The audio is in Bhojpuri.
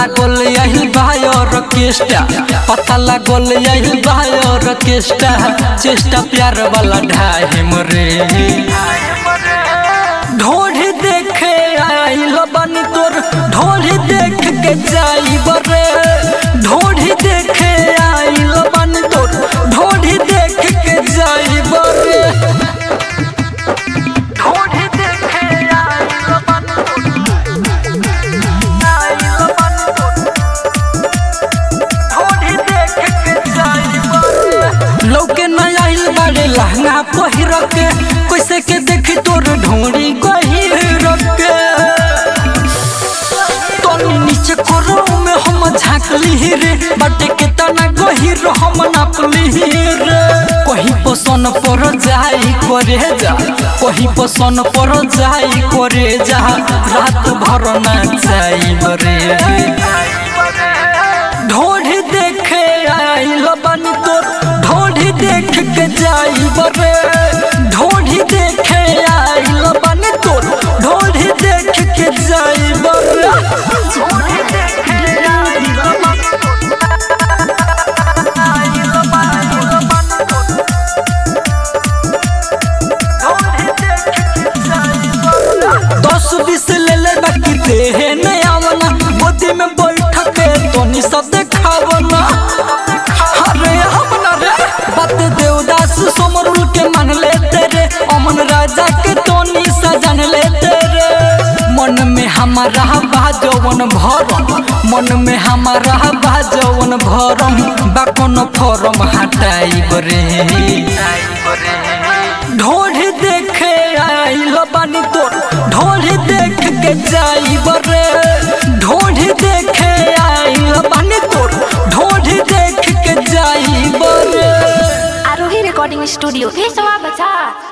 लागल यही बायर केस्टा, पता लागल यही बायर केस्टा, चेष्टा प्यार वाला ढाई मरे। ढोढ़ी देखे आइल बानी तोर, ढोढ़ी देख के जाई बरे। ढोढ़ी देखे आइल बानी तोर, ढोढ़ी देख के जाई बरे। ढोढ़ी देखे आइल बानी तोर, आइल बानी तोर, ढोढ़ी देख के जाई बरे। लौके न आइल बाड़े लहंगा पहिर के, कैसे के देखी तोर ढोढ़ी गहिर के। तनी नीचे करो में हम झाँकली रे, बाटे के तना गहिर हम नापली रे। कहीं पसन पर जाई करे जा, कहीं पसन पर जाई करे जा, रात भर ना जाई रे। ढोढ़ी देखे आइल बानी तोर, ढोढ़ी देख के जाई बरे। ढोढ़ी देखे आइल बानी तोर, ढोढ़ी देख के जाई बरे। ढोढ़ी देखे आइल बानी तोर, आइल बानी तोर, ढोढ़ी देख के जाई बरे। 10-20 ले ले बाकी देहे नहीं आवना, गोदी में बैठ के तोनी सब देखावना। अरे हमना रे बात देवदास सोमरुल के मान लेते रे, अमन राजा के तोनी सजन लेते रे। मन में हमारा बाजवन भरम, मन में हमारा बाजवन भरम, बाकन फॉर्म हटाई बरे। ढोढ़ी देखे आइल बानी तोर, ढोढ़ी देख के जाई बरे। ढोढ़ी देखे आइल बानी तोर, ढोढ़ी देख के जाई बरे। आरोही रिकॉर्डिंग स्टूडियो, ये सवा बचा।